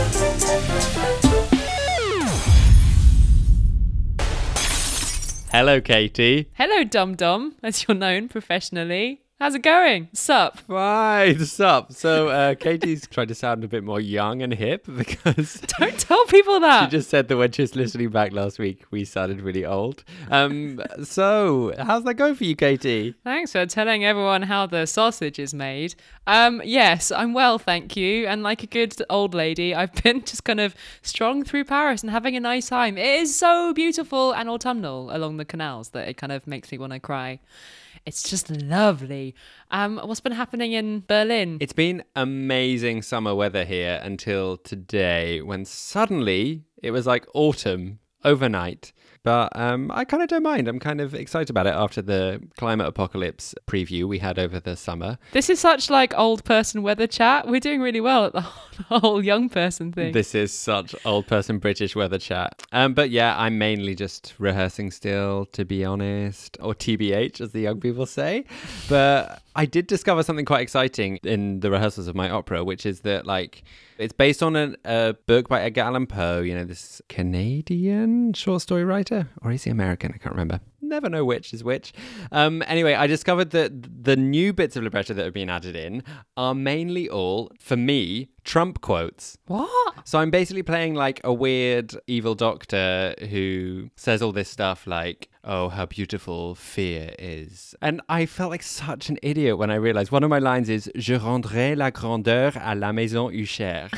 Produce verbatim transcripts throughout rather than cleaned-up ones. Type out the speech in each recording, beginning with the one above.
Hello, Katie. Hello, Dum Dum, as you're known professionally. How's it going? Sup? Right, sup. So uh, Katie's trying to sound a bit more young and hip because... Don't tell people that. She just said that when she was listening back last week, we sounded really old. Um, so, how's that going for you, Katie? Thanks for telling everyone how the sausage is made. Um, yes, I'm well, thank you. And like a good old lady, I've been just kind of strung through Paris and having a nice time. It is so beautiful and autumnal along the canals that it kind of makes me want to cry. It's just lovely. Um, what's been happening in Berlin? It's been amazing summer weather here until today when suddenly it was like autumn overnight. But um, I kind of don't mind. I'm kind of excited about it after the climate apocalypse preview we had over the summer. This is such like old person weather chat. We're doing really well at the whole young person thing. This is such old person British weather chat. Um, but yeah, I'm mainly just rehearsing still, to be honest, or T B H as the young people say. But I did discover something quite exciting in the rehearsals of my opera, which is that like it's based on a, a book by Edgar Allan Poe, you know, this Canadian short story writer, or is he American? I can't remember. Never know which is which. Um, anyway, I discovered that the new bits of libretto that have been added in are mainly all, for me, Trump quotes. What? So I'm basically playing like a weird evil doctor who says all this stuff like, oh, how beautiful fear is. And I felt like such an idiot when I realized one of my lines is, Je rendrai la grandeur à la maison Usher.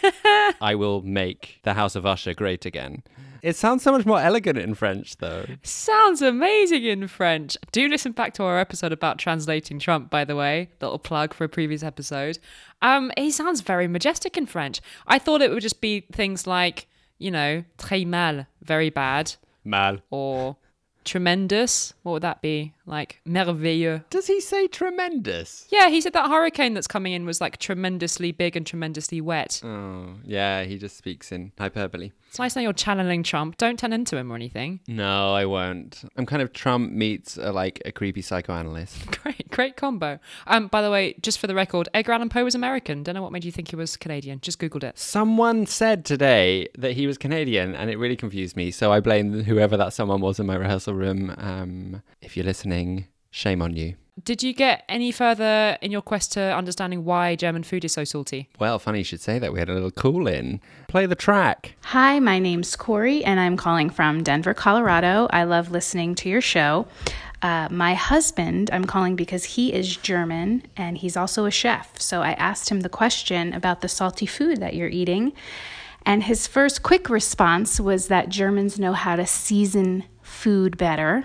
I will make the House of Usher great again. It sounds so much more elegant in French, though. Sounds amazing in French. Do listen back to our episode about translating Trump, by the way. Little plug for a previous episode. Um, he sounds very majestic in French. I thought it would just be things like, you know, très mal, very bad. Mal. Or tremendous. What would that be? Like merveilleux. Does he say tremendous? Yeah, he said that hurricane that's coming in was like tremendously big and tremendously wet. Oh, yeah, he just speaks in hyperbole. It's nice that you're channeling Trump. Don't turn into him or anything. No, I won't. I'm kind of Trump meets uh, like a creepy psychoanalyst. Great, great combo. Um, by the way, just for the record, Edgar Allan Poe was American. Don't know what made you think he was Canadian. Just Googled it. Someone said today that he was Canadian, and it really confused me. So I blame whoever that someone was in my rehearsal room. Um, if you're listening, shame on you. Did you get any further in your quest to understanding why German food is so salty? Well, funny you should say that. We had a little call in. Play the track. Hi, my name's Corey, and I'm calling from Denver, Colorado. I love listening to your show. Uh, my husband, I'm calling because he is German, and he's also a chef. So I asked him the question about the salty food that you're eating. And his first quick response was that Germans know how to season food better.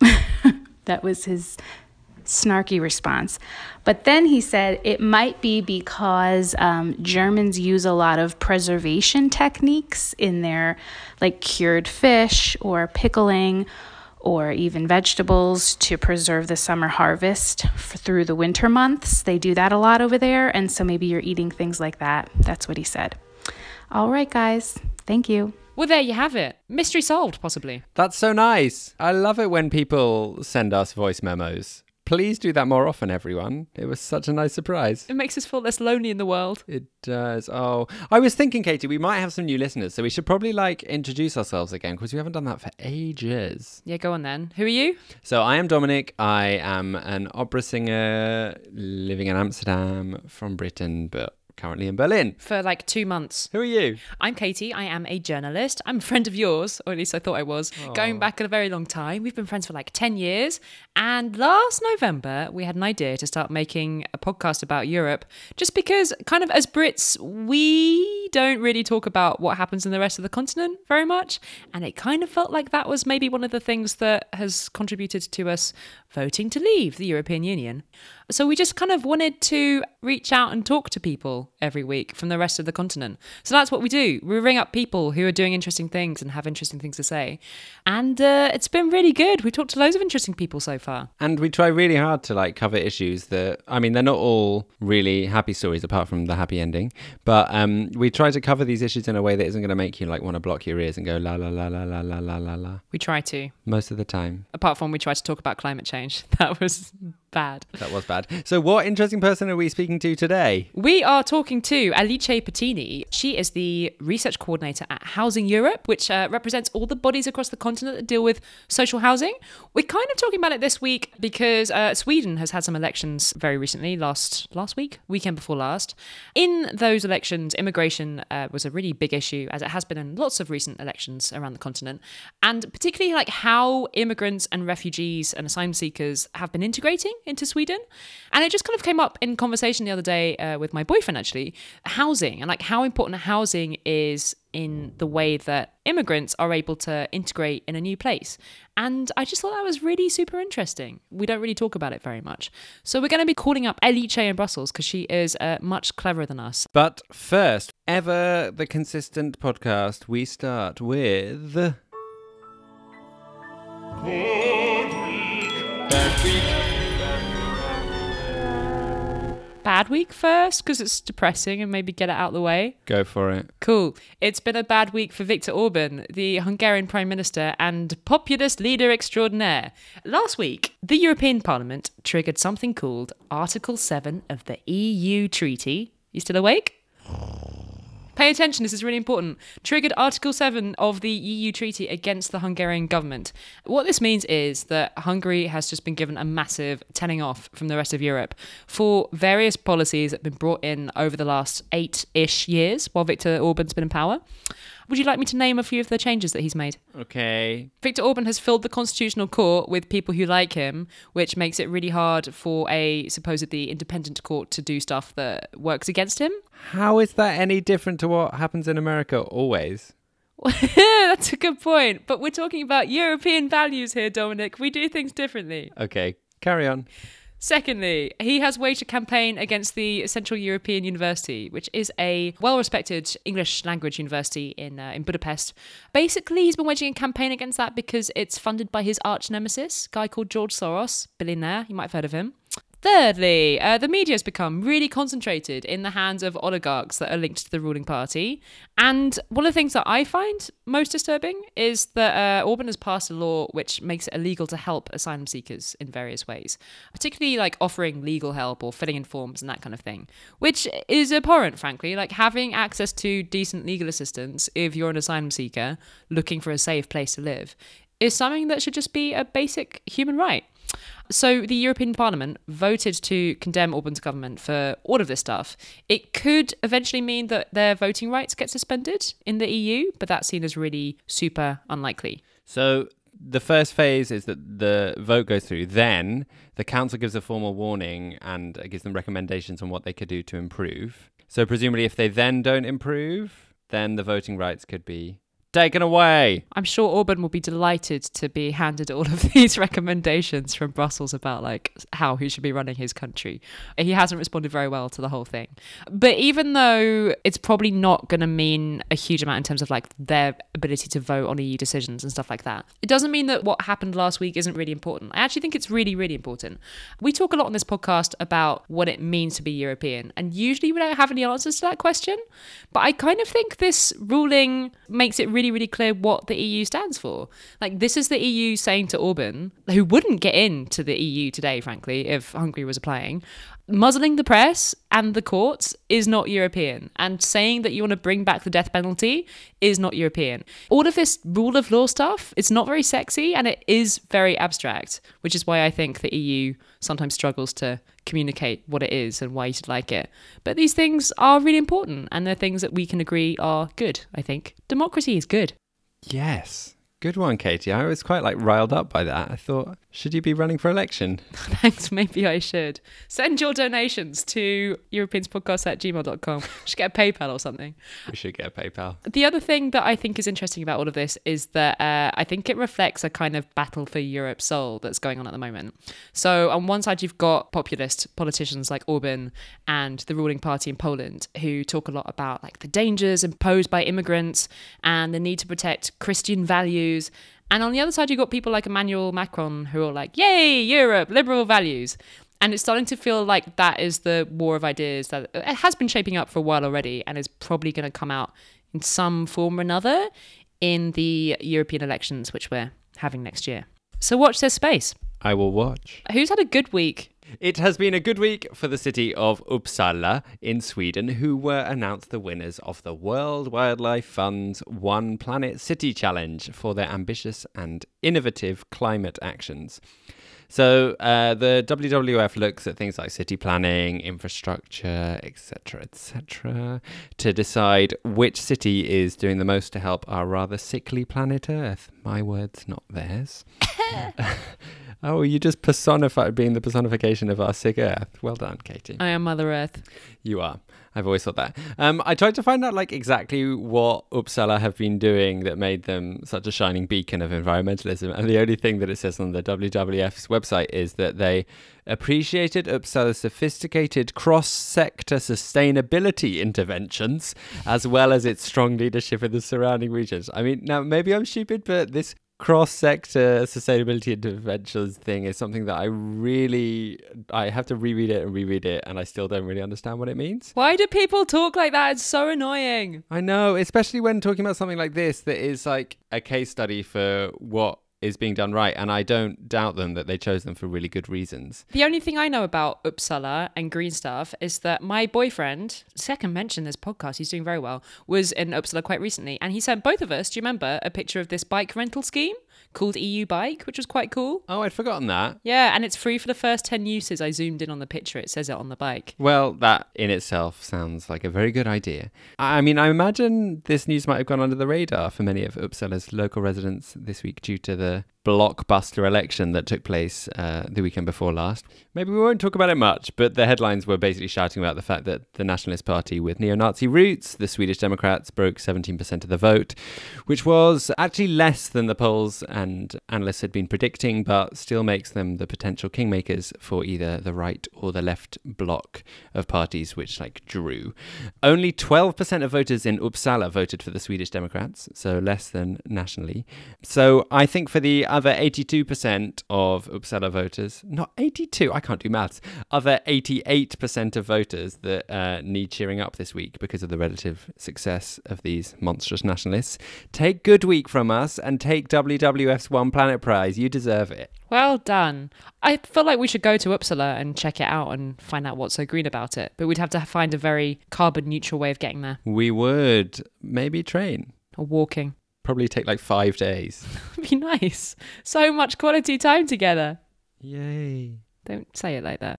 That was his snarky response. But then he said it might be because um, Germans use a lot of preservation techniques in their like cured fish or pickling or even vegetables to preserve the summer harvest for, through the winter months. They do that a lot over there. And so maybe you're eating things like that. That's what he said. All right, guys. Thank you. Well, there you have it. Mystery solved, possibly. That's so nice. I love it when people send us voice memos. Please do that more often, everyone. It was such a nice surprise. It makes us feel less lonely in the world. It does. Oh, I was thinking, Katie, we might have some new listeners, so we should probably like introduce ourselves again because we haven't done that for ages. Yeah, go on then. Who are you? So I am Dominic. I am an opera singer living in Amsterdam from Britain, but currently in Berlin. For like two months. Who are you? I'm Katie. I am a journalist. I'm a friend of yours, or at least I thought I was. Aww. Going back a very long time. We've been friends for like ten years. And last November, we had an idea to start making a podcast about Europe, just because kind of as Brits, we don't really talk about what happens in the rest of the continent very much. And it kind of felt like that was maybe one of the things that has contributed to us voting to leave the European Union. So we just kind of wanted to reach out and talk to people every week from the rest of the continent. So that's what we do. We ring up people who are doing interesting things and have interesting things to say. And uh, it's been really good. We talked to loads of interesting people so far. And we try really hard to like cover issues that, I mean, they're not all really happy stories apart from the happy ending. But um, we try to cover these issues in a way that isn't going to make you like want to block your ears and go la la la la la la la la la. We try to. Most of the time. Apart from we try to talk about climate change. That was bad. That was bad. So what interesting person are we speaking to today? We are talking to Alice Patini. She is the research coordinator at Housing Europe, which uh, represents all the bodies across the continent that deal with social housing. We're kind of talking about it this week because uh, Sweden has had some elections very recently, last last week, weekend before last. In those elections, immigration uh, was a really big issue, as it has been in lots of recent elections around the continent, and particularly like how immigrants and refugees and asylum seekers have been integrating into Sweden. And it just kind of came up in conversation the other day uh, with my boyfriend, actually, housing and like how important housing is in the way that immigrants are able to integrate in a new place. And I just thought that was really super interesting. We don't really talk about it very much. So we're going to be calling up Alice in Brussels because she is uh, much cleverer than us. But first, ever the consistent podcast, we start with... Bad week. Bad week first, because it's depressing and maybe get it out of the way. Go for it. Cool. It's been a bad week for Viktor Orban, the Hungarian Prime Minister and populist leader extraordinaire. Last week, the European Parliament triggered something called Article seven of the E U Treaty. You still awake? Pay attention, this is really important. Triggered Article seven of the E U Treaty against the Hungarian government. What this means is that Hungary has just been given a massive telling off from the rest of Europe for various policies that have been brought in over the last eight-ish years while Viktor Orban's been in power. Would you like me to name a few of the changes that he's made? Okay. Viktor Orban has filled the constitutional court with people who like him, which makes it really hard for a supposedly independent court to do stuff that works against him. How is that any different to what happens in America always? That's a good point. But we're talking about European values here, Dominic. We do things differently. Okay, carry on. Secondly, he has waged a campaign against the Central European University, which is a well-respected English language university in uh, in Budapest. Basically, he's been waging a campaign against that because it's funded by his arch nemesis, a guy called George Soros, billionaire. You might have heard of him. Thirdly, uh, the media has become really concentrated in the hands of oligarchs that are linked to the ruling party. And one of the things that I find most disturbing is that uh, Orban has passed a law which makes it illegal to help asylum seekers in various ways, particularly like offering legal help or filling in forms and that kind of thing, which is abhorrent, frankly. Like having access to decent legal assistance if you're an asylum seeker looking for a safe place to live is something that should just be a basic human right. So the European Parliament voted to condemn Orban's government for all of this stuff. It could eventually mean that their voting rights get suspended in the E U, but that's seen as really super unlikely. So the first phase is that the vote goes through. Then the council gives a formal warning and gives them recommendations on what they could do to improve. So presumably if they then don't improve, then the voting rights could be taken away. I'm sure Orban will be delighted to be handed all of these recommendations from Brussels about like how he should be running his country. He hasn't responded very well to the whole thing. But even though it's probably not going to mean a huge amount in terms of like their ability to vote on E U decisions and stuff like that, it doesn't mean that what happened last week isn't really important. I actually think it's really, really important. We talk a lot on this podcast about what it means to be European, and usually we don't have any answers to that question. But I kind of think this ruling makes it really really, really clear what the E U stands for. Like, this is the E U saying to Orban, who wouldn't get into the E U today, frankly, if Hungary was applying, muzzling the press and the courts is not European. And saying that you want to bring back the death penalty is not European. All of this rule of law stuff, it's not very sexy and it is very abstract, which is why I think the E U sometimes struggles to communicate what it is and why you should like it. But these things are really important and they're things that we can agree are good, I think. Democracy is good. Yes. Good one, Katie. I was quite like riled up by that. I thought, should you be running for election? Thanks, maybe I should. Send your donations to europeanspodcast at gmail dot com. We should get a PayPal or something. We should get a PayPal. The other thing that I think is interesting about all of this is that uh, I think it reflects a kind of battle for Europe soul that's going on at the moment. So on one side, you've got populist politicians like Orban and the ruling party in Poland who talk a lot about like the dangers imposed by immigrants and the need to protect Christian values. And on the other side, you've got people like Emmanuel Macron who are like, yay, Europe, liberal values. And it's starting to feel like that is the war of ideas that it has been shaping up for a while already and is probably going to come out in some form or another in the European elections, which we're having next year. So watch this space. I will watch. Who's had a good week? It has been a good week for the city of Uppsala in Sweden, who were announced the winners of the World Wildlife Fund's One Planet City Challenge for their ambitious and innovative climate actions. So uh, the W W F looks at things like city planning, infrastructure, et cetera, et cetera, to decide which city is doing the most to help our rather sickly planet Earth. My words, not theirs. Oh, you just personified being the personification of our sick Earth. Well done, Katie. I am Mother Earth. You are. I've always thought that. Um, I tried to find out like exactly what Uppsala have been doing that made them such a shining beacon of environmentalism. And the only thing that it says on the W W F's website is that they appreciated Uppsala's sophisticated cross-sector sustainability interventions, as well as its strong leadership in the surrounding regions. I mean, now maybe I'm stupid, but this cross-sector sustainability interventions thing is something that I really, I have to reread it and reread it, and I still don't really understand what it means. Why do people talk like that? It's so annoying. I know, especially when talking about something like this that is like a case study for what is being done right, and I don't doubt them that they chose them for really good reasons. The only thing I know about Uppsala and green stuff is that my boyfriend, second mention this podcast, he's doing very well, was in Uppsala quite recently, and he sent both of us, do you remember, a picture of this bike rental scheme called E U Bike, which was quite cool. Oh, I'd forgotten that. Yeah, and it's free for the first ten uses. I zoomed in on the picture. It says it on the bike. Well, that in itself sounds like a very good idea. I mean, I imagine this news might have gone under the radar for many of Uppsala's local residents this week due to the blockbuster election that took place uh, the weekend before last. Maybe we won't talk about it much, but the headlines were basically shouting about the fact that the Nationalist Party with neo-Nazi roots, the Swedish Democrats, broke seventeen percent of the vote, which was actually less than the polls and analysts had been predicting, but still makes them the potential kingmakers for either the right or the left bloc of parties which like drew. Only twelve percent of voters in Uppsala voted for the Swedish Democrats, so less than nationally. So I think for the other eighty-two percent of Uppsala voters, not eighty-two, I can't do maths, other eighty-eight percent of voters that uh, need cheering up this week because of the relative success of these monstrous nationalists. Take good week from us and take W W F's One Planet Prize. You deserve it. Well done. I feel like we should go to Uppsala and check it out and find out what's so green about it. But we'd have to find a very carbon neutral way of getting there. We would. Maybe train. Or walking. Probably take like five days. It'd be nice. So much quality time together. Yay. Don't say it like that.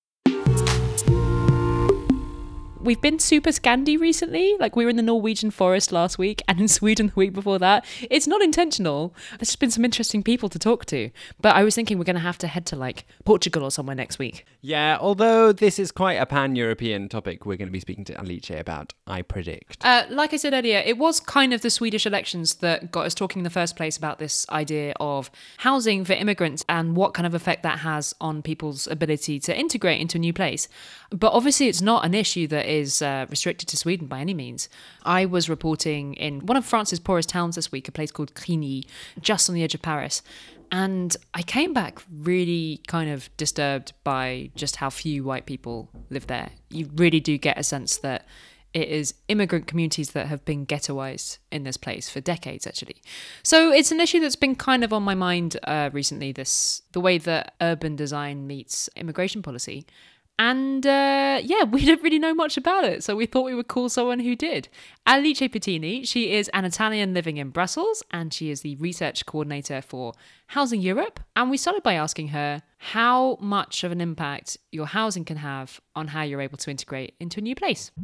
We've been super Scandi recently. Like we were in the Norwegian forest last week and in Sweden the week before that. It's not intentional. There's just been some interesting people to talk to. But I was thinking we're going to have to head to like Portugal or somewhere next week. Yeah, although this is quite a pan-European topic we're going to be speaking to Alice about, I predict. Uh, like I said earlier, it was kind of the Swedish elections that got us talking in the first place about this idea of housing for immigrants and what kind of effect that has on people's ability to integrate into a new place. But obviously it's not an issue that is uh, restricted to Sweden by any means. I was reporting in one of France's poorest towns this week, a place called Grigny, just on the edge of Paris. And I came back really kind of disturbed by just how few white people live there. You really do get a sense that it is immigrant communities that have been ghettoized in this place for decades, actually. So it's an issue that's been kind of on my mind uh, recently, this the way that urban design meets immigration policy. And uh, yeah, we don't really know much about it, so we thought we would call someone who did. Alice Pittini, she is an Italian living in Brussels, and she is the research coordinator for Housing Europe. And we started by asking her how much of an impact your housing can have on how you're able to integrate into a new place.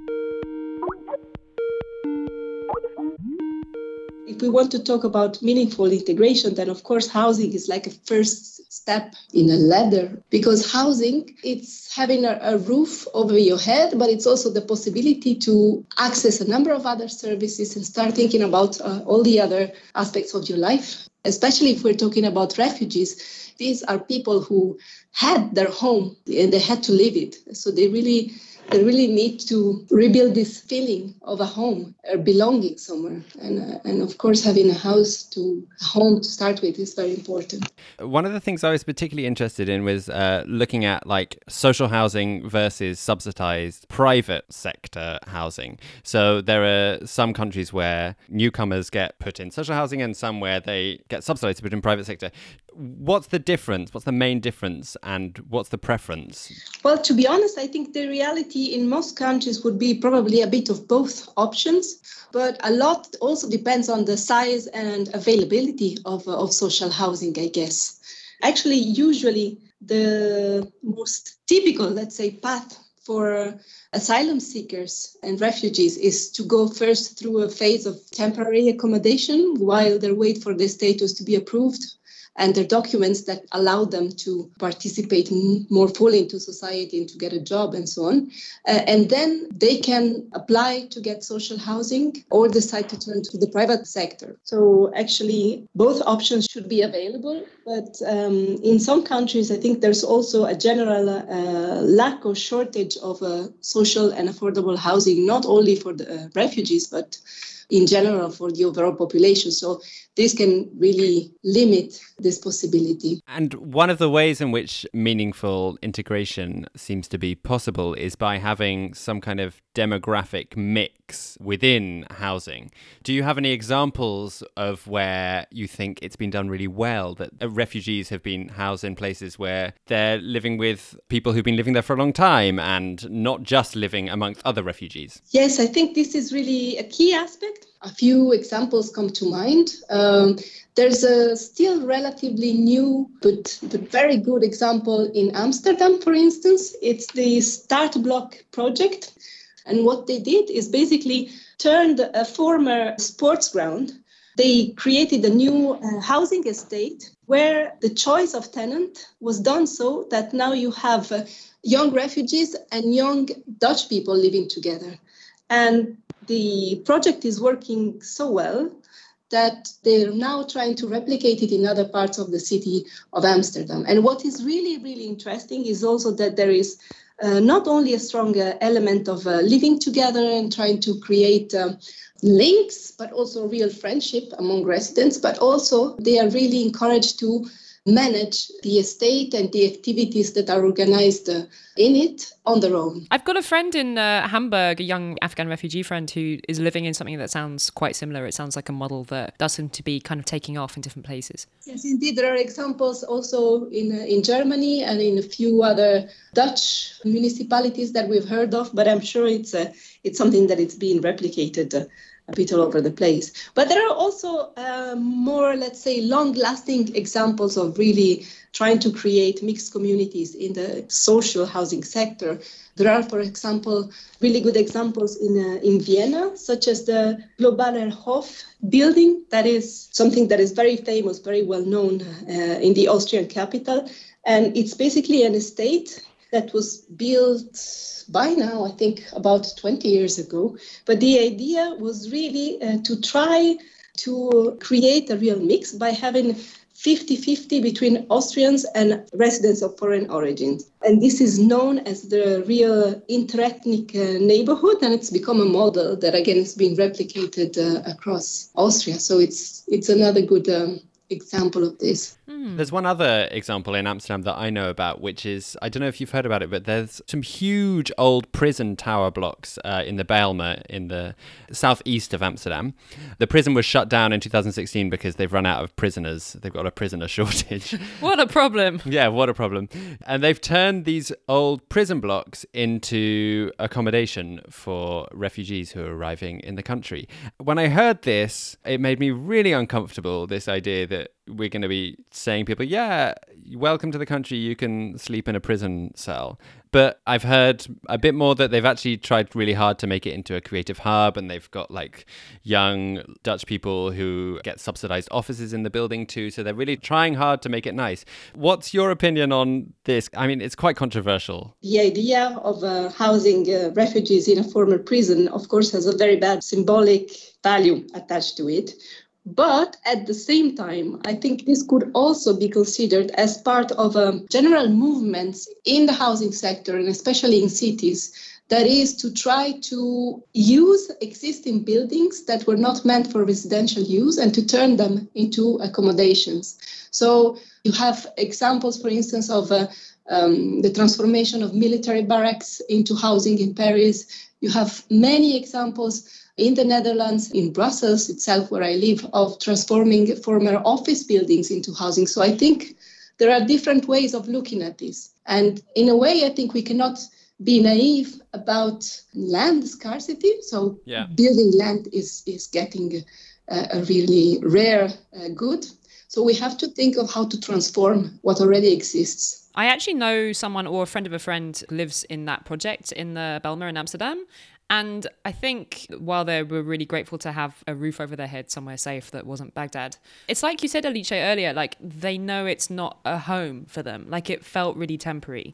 If we want to talk about meaningful integration, then of course housing is like a first step in a ladder, because housing, it's having a, a roof over your head, but it's also the possibility to access a number of other services and start thinking about uh, all the other aspects of your life. Especially if we're talking about refugees, these are people who had their home and they had to leave it. So they really they really need to rebuild this feeling of a home or belonging somewhere. And, uh, and of course, having a house to a home to start with is very important. One of the things I was particularly interested in was uh, looking at like social housing versus subsidized private sector housing. So there are some countries where newcomers get put in social housing and some where they get subsidized to put in private sector. What's the difference? What's the main difference and what's the preference? Well, to be honest, I think the reality in most countries would be probably a bit of both options, but a lot also depends on the size and availability of, of social housing, I guess. Actually, usually the most typical, let's say, path for asylum seekers and refugees is to go first through a phase of temporary accommodation while they wait for their status to be approved and their documents that allow them to participate m- more fully into society and to get a job and so on. Uh, and then they can apply to get social housing or decide to turn to the private sector. So actually, both options should be available. But um, in some countries, I think there's also a general uh, lack or shortage of uh, social and affordable housing, not only for the uh, refugees, but in general for the overall population. So this can really limit this possibility. And one of the ways in which meaningful integration seems to be possible is by having some kind of demographic mix within housing. Do you have any examples of where you think it's been done really well, that refugees have been housed in places where they're living with people who've been living there for a long time and not just living amongst other refugees? Yes, I think this is really a key aspect. A few examples come to mind. Um, there's a still relatively new but, but very good example in Amsterdam, for instance. It's the Start Block project. And what they did is basically turned a former sports ground. They created a new uh, housing estate where the choice of tenant was done so that now you have uh, young refugees and young Dutch people living together. And the project is working so well that they're now trying to replicate it in other parts of the city of Amsterdam. And what is really, really interesting is also that there is uh, not only a strong uh, element of uh, living together and trying to create uh, links, but also real friendship among residents, but also they are really encouraged to manage the estate and the activities that are organized uh, in it on their own. I've got a friend in uh, Hamburg, a young Afghan refugee friend who is living in something that sounds quite similar. It sounds like a model that does seem to be kind of taking off in different places. Yes, indeed. There are examples also in uh, in Germany and in a few other Dutch municipalities that we've heard of, but I'm sure it's uh, it's something that it's being replicated uh, a bit all over the place. But there are also uh, more, let's say, long-lasting examples of really trying to create mixed communities in the social housing sector. There are, for example, really good examples in uh, in Vienna, such as the Globaler Hof building. That is something that is very famous, very well known uh, in the Austrian capital. And it's basically an estate that was built by now, I think, about twenty years ago. But the idea was really uh, to try to create a real mix by having fifty-fifty between Austrians and residents of foreign origin. And this is known as the real interethnic uh, neighborhood, and it's become a model that, again, is being replicated uh, across Austria. So it's it's another good um, example of this. There's one other example in Amsterdam that I know about, which is, I don't know if you've heard about it, but there's some huge old prison tower blocks uh, in the Bijlmer in the southeast of Amsterdam. The prison was shut down in two thousand sixteen because they've run out of prisoners. They've got a prisoner shortage. What a problem. Yeah, what a problem. And they've turned these old prison blocks into accommodation for refugees who are arriving in the country. When I heard this, it made me really uncomfortable, this idea that we're going to be saying people, yeah, welcome to the country, you can sleep in a prison cell. But I've heard a bit more that they've actually tried really hard to make it into a creative hub, and they've got like young Dutch people who get subsidized offices in the building too. So they're really trying hard to make it nice. What's your opinion on this? I mean, it's quite controversial. The idea of uh, housing uh, refugees in a former prison, of course, has a very bad symbolic value attached to it. But at the same time, I think this could also be considered as part of a general movement in the housing sector, and especially in cities, That is to try to use existing buildings that were not meant for residential use and to turn them into accommodations. So you have examples, for instance, of uh, um, the transformation of military barracks into housing in Paris. You have many examples in the Netherlands, in Brussels itself, where I live, of transforming former office buildings into housing. So I think there are different ways of looking at this. And in a way, I think we cannot be naive about land scarcity. So yeah. building land is, is getting a, a really rare uh, good. So we have to think of how to transform what already exists. I actually know someone or a friend of a friend lives in that project in the Bijlmer in Amsterdam. And I think while they were really grateful to have a roof over their head somewhere safe that wasn't Baghdad, it's like you said, Alice, earlier, like they know it's not a home for them. Like it felt really temporary.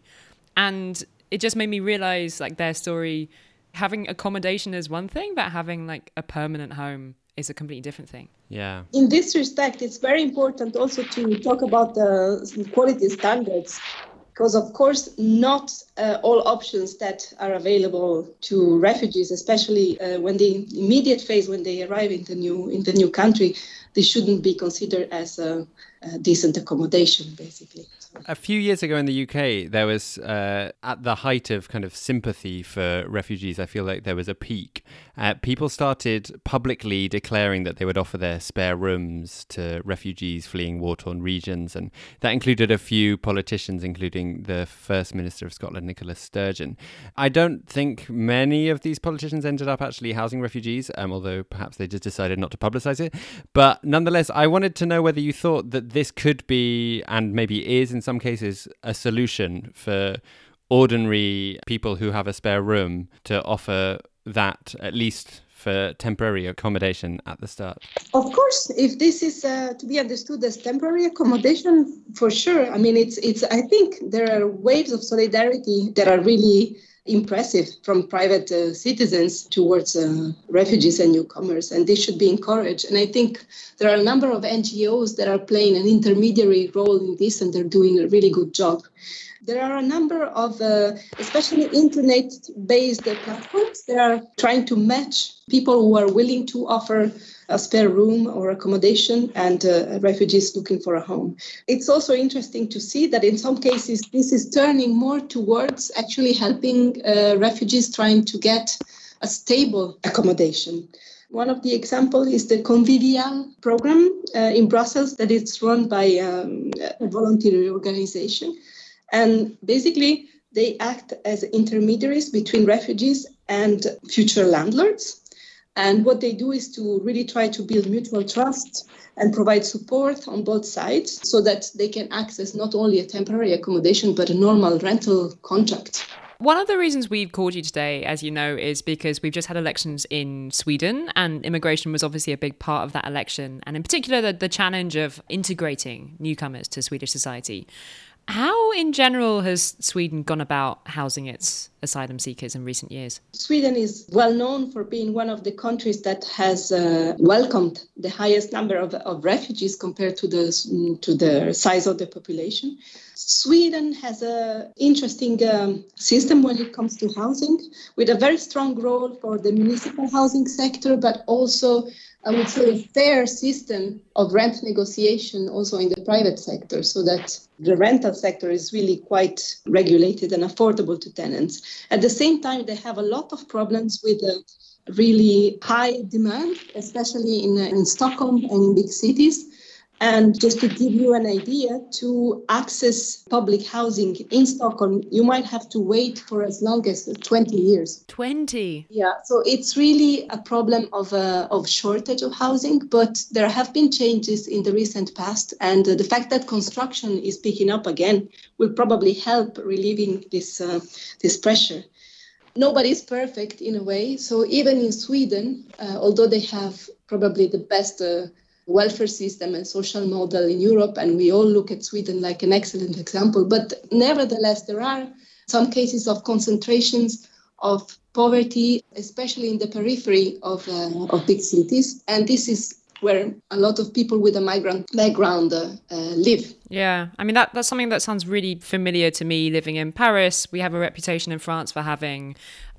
And it just made me realize like their story, having accommodation is one thing, but having like a permanent home is a completely different thing. Yeah. In this respect, it's very important also to talk about the quality standards, because of course, not uh, all options that are available to refugees, especially uh, when the immediate phase, when they arrive in the new in the new country, they shouldn't be considered as a, a decent accommodation, basically. A few years ago in the U K, there was, uh, at the height of kind of sympathy for refugees, I feel like there was a peak. Uh, people started publicly declaring that they would offer their spare rooms to refugees fleeing war-torn regions. And that included a few politicians, including the First Minister of Scotland, Nicola Sturgeon. I don't think many of these politicians ended up actually housing refugees, um, although perhaps they just decided not to publicise it. But nonetheless, I wanted to know whether you thought that this could be, and maybe is in some cases, a solution for ordinary people who have a spare room to offer that, at least for temporary accommodation at the start. Of course, if this is uh, to be understood as temporary accommodation, for sure. I mean, it's it's. I think there are waves of solidarity that are really impressive from private uh, citizens towards uh, refugees and newcomers, and this should be encouraged. And I think there are a number of N G Os that are playing an intermediary role in this, and they're doing a really good job. There are a number of, uh, especially internet-based platforms that are trying to match people who are willing to offer a spare room or accommodation and uh, refugees looking for a home. It's also interesting to see that in some cases, this is turning more towards actually helping uh, refugees trying to get a stable accommodation. One of the examples is the Convivial program uh, in Brussels that is run by um, a voluntary organization. And basically, they act as intermediaries between refugees and future landlords. And what they do is to really try to build mutual trust and provide support on both sides so that they can access not only a temporary accommodation, but a normal rental contract. One of the reasons we've called you today, as you know, is because we've just had elections in Sweden, and immigration was obviously a big part of that election. And in particular, the, the challenge of integrating newcomers to Swedish society. How, in general, has Sweden gone about housing its asylum seekers in recent years? Sweden is well known for being one of the countries that has uh, welcomed the highest number of, of refugees compared to the to the size of the population. Sweden has an interesting um, system when it comes to housing, with a very strong role for the municipal housing sector, but also I would say a fair system of rent negotiation also in the private sector, so that the rental sector is really quite regulated and affordable to tenants. At the same time, they have a lot of problems with a really high demand, especially in, in Stockholm and in big cities. And just to give you an idea, to access public housing in Stockholm, you might have to wait for as long as twenty years. twenty? Yeah, so it's really a problem of uh, of shortage of housing, but there have been changes in the recent past, and uh, the fact that construction is picking up again will probably help relieving this uh, this pressure. Nobody's perfect in a way, so even in Sweden, uh, although they have probably the best uh, welfare system and social model in Europe, and we all look at Sweden like an excellent example. But nevertheless, there are some cases of concentrations of poverty, especially in the periphery of uh, of big cities. And this is where a lot of people with a migrant background uh, uh, live. Yeah, I mean, that that's something that sounds really familiar to me living in Paris. We have a reputation in France for having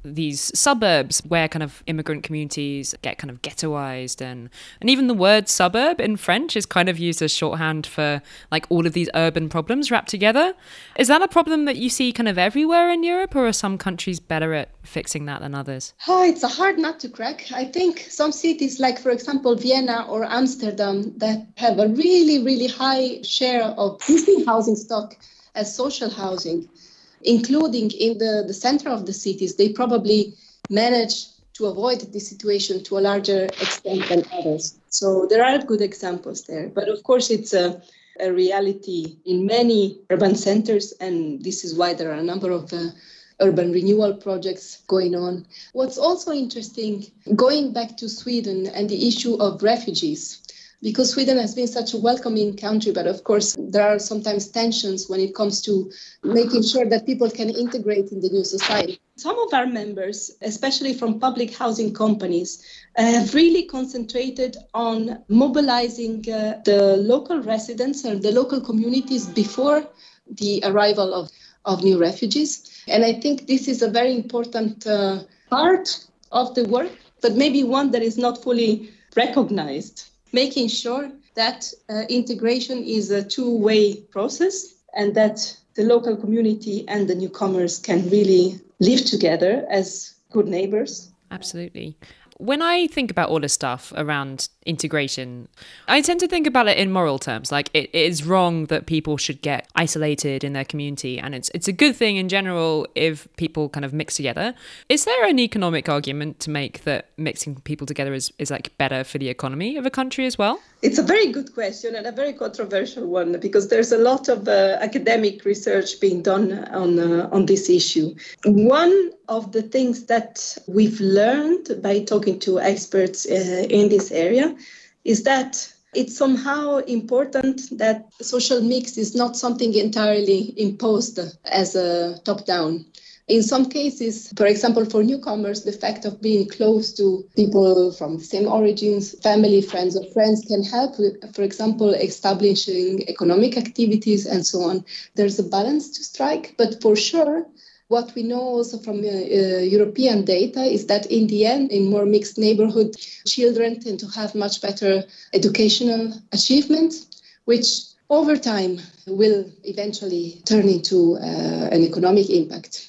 these suburbs where kind of immigrant communities get kind of ghettoized, and and even the word suburb in French is kind of used as shorthand for like all of these urban problems wrapped together. Is that a problem that you see kind of everywhere in Europe, or are some countries better at fixing that than others? Oh, it's a hard nut to crack. I think some cities like, for example, Vienna or Amsterdam that have a really, really high share of existing housing stock as social housing, including in the, the center of the cities, they probably manage to avoid this situation to a larger extent than others. So there are good examples there. But of course, it's a, a reality in many urban centers, and this is why there are a number of uh, urban renewal projects going on. What's also interesting, going back to Sweden and the issue of refugees, because Sweden has been such a welcoming country, but of course there are sometimes tensions when it comes to making sure that people can integrate in the new society. Some of our members, especially from public housing companies, uh, have really concentrated on mobilizing uh, the local residents or the local communities before the arrival of, of new refugees. And I think this is a very important uh, part of the work, but maybe one that is not fully recognized. Making sure that uh, integration is a two-way process and that the local community and the newcomers can really live together as good neighbors. Absolutely. When I think about all this stuff around integration, I tend to think about it in moral terms. Like it, it is wrong that people should get isolated in their community, and it's it's a good thing in general if people kind of mix together. Is there an economic argument to make that mixing people together is, is like better for the economy of a country as well? It's a very good question and a very controversial one, because there's a lot of uh, academic research being done on uh, on this issue. One of the things that we've learned by talking to experts uh, in this area is that it's somehow important that social mix is not something entirely imposed as a top-down. In some cases, for example, for newcomers, the fact of being close to people from the same origins, family, friends or friends can help with, for example, establishing economic activities and so on. There's a balance to strike, but for sure, what we know also from uh, uh, European data is that in the end, in more mixed neighborhood, children tend to have much better educational achievements, which over time will eventually turn into uh, an economic impact.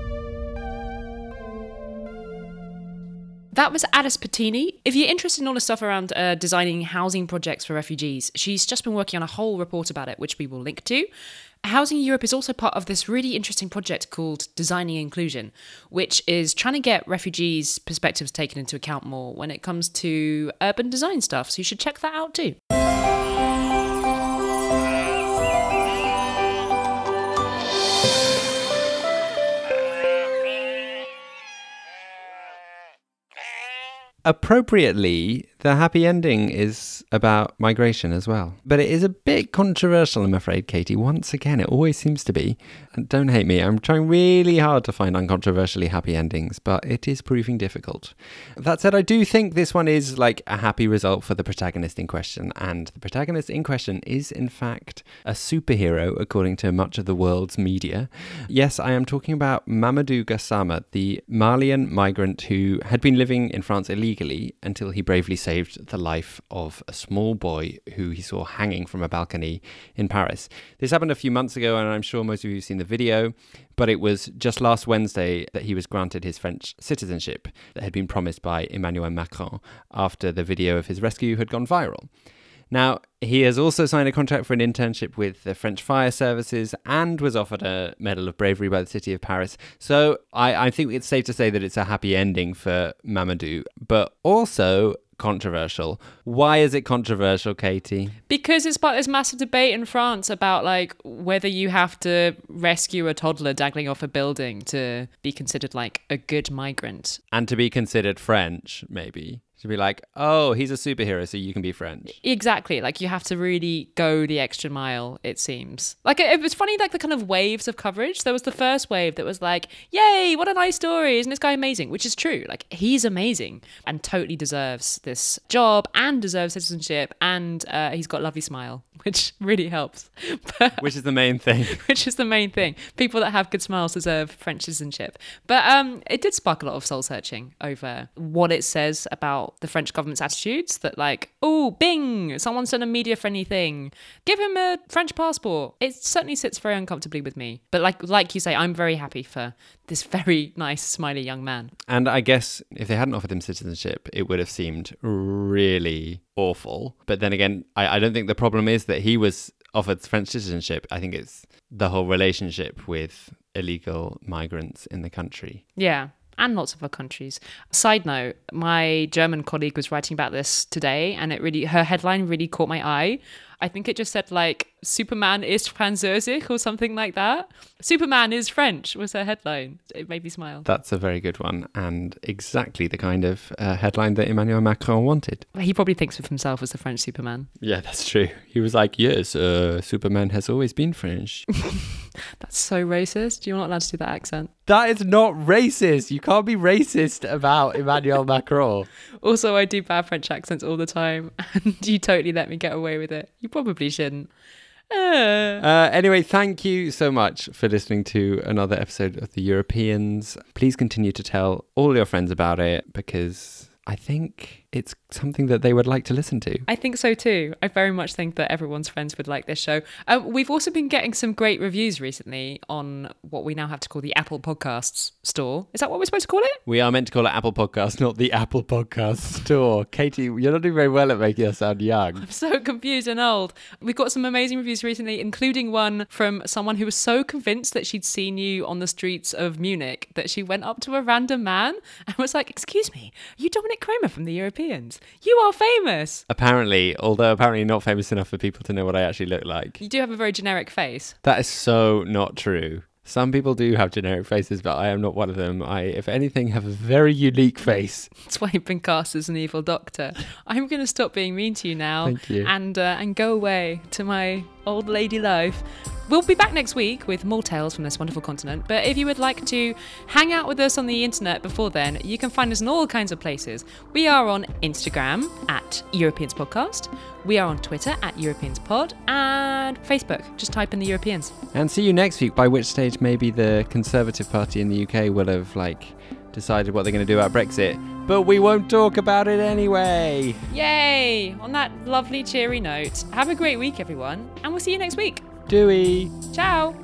That was Alice Patini. If you're interested in all the stuff around uh, designing housing projects for refugees, she's just been working on a whole report about it, which we will link to. Housing Europe is also part of this really interesting project called Designing Inclusion, which is trying to get refugees' perspectives taken into account more when it comes to urban design stuff. So you should check that out too. Appropriately, the happy ending is about migration as well. But it is a bit controversial, I'm afraid, Katie. Once again, it always seems to be. And don't hate me, I'm trying really hard to find uncontroversially happy endings, but it is proving difficult. That said, I do think this one is like a happy result for the protagonist in question. And the protagonist in question is, in fact, a superhero, according to much of the world's media. Yes, I am talking about Mamadou Gassama, the Malian migrant who had been living in France illegally until he bravely saved the life of a small boy who he saw hanging from a balcony in Paris. This happened a few months ago, and I'm sure most of you have seen the video, but it was just last Wednesday that he was granted his French citizenship that had been promised by Emmanuel Macron after the video of his rescue had gone viral. Now, he has also signed a contract for an internship with the French Fire Services and was offered a Medal of Bravery by the city of Paris. So I, I think it's safe to say that it's a happy ending for Mamadou, but also controversial. Why is it controversial, Katie? Because it's part of this massive debate in France about like whether you have to rescue a toddler dangling off a building to be considered like a good migrant. And to be considered French, maybe. To be like, oh, he's a superhero, so you can be French. Exactly. Like, you have to really go the extra mile, it seems. Like, it, it was funny, like, the kind of waves of coverage. There was the first wave that was like, yay, what a nice story. Isn't this guy amazing? Which is true. Like, he's amazing and totally deserves this job and deserves citizenship. And uh, he's got a lovely smile, which really helps. But, which is the main thing. which is the main thing. People that have good smiles deserve French citizenship. But um, it did spark a lot of soul searching over what it says about the French government's attitudes, that like, oh, bing, someone sent a media friendly thing, give him a French passport. It certainly sits very uncomfortably with me. But like like you say, I'm very happy for this very nice, smiley young man. And I guess if they hadn't offered him citizenship, it would have seemed really awful. But then again, I, I don't think the problem is that he was offered French citizenship. I think it's the whole relationship with illegal migrants in the country. Yeah. And lots of other countries. Side note, my German colleague was writing about this today, and it really, her headline really caught my eye. I think it just said like, Superman ist Französisch or something like that. Superman is French was her headline. It made me smile. That's a very good one, and exactly the kind of uh, headline that Emmanuel Macron wanted. He probably thinks of himself as the French Superman. Yeah, that's true. He was like, yes, uh, Superman has always been French. That's so racist. You're not allowed to do that accent. That is not racist. You can't be racist about Emmanuel Macron. Also, I do bad French accents all the time, and you totally let me get away with it. You probably shouldn't. Uh. Uh, anyway, thank you so much for listening to another episode of The Europeans. Please continue to tell all your friends about it, because I think it's something that they would like to listen to. I think so too. I very much think that everyone's friends would like this show. Um, we've also been getting some great reviews recently on what we now have to call the Apple Podcasts store. Is that what we're supposed to call it? We are meant to call it Apple Podcasts, not the Apple Podcast store. Katie, you're not doing very well at making us sound young. I'm so confused and old. We've got some amazing reviews recently, including one from someone who was so convinced that she'd seen you on the streets of Munich that she went up to a random man and was like, excuse me, are you Dominic Kramer from the Europeans? You are famous. Apparently, although apparently not famous enough for people to know what I actually look like. You do have a very generic face. That is so not true. Some people do have generic faces, but I am not one of them. I, if anything, have a very unique face. That's why you've been cast as an evil doctor. I'm going to stop being mean to you now. Thank you. And, uh, and go away to my old lady life. We'll be back next week with more tales from this wonderful continent. But if you would like to hang out with us on the internet before then, you can find us in all kinds of places. We are on Instagram at Europeans Podcast. We are on Twitter at Europeans Pod, and Facebook. Just type in the Europeans. And see you next week, by which stage maybe the Conservative Party in the U K will have like decided what they're going to do about Brexit. But we won't talk about it anyway. Yay! On that lovely cheery note, have a great week, everyone, and we'll see you next week. Dewey. Ciao.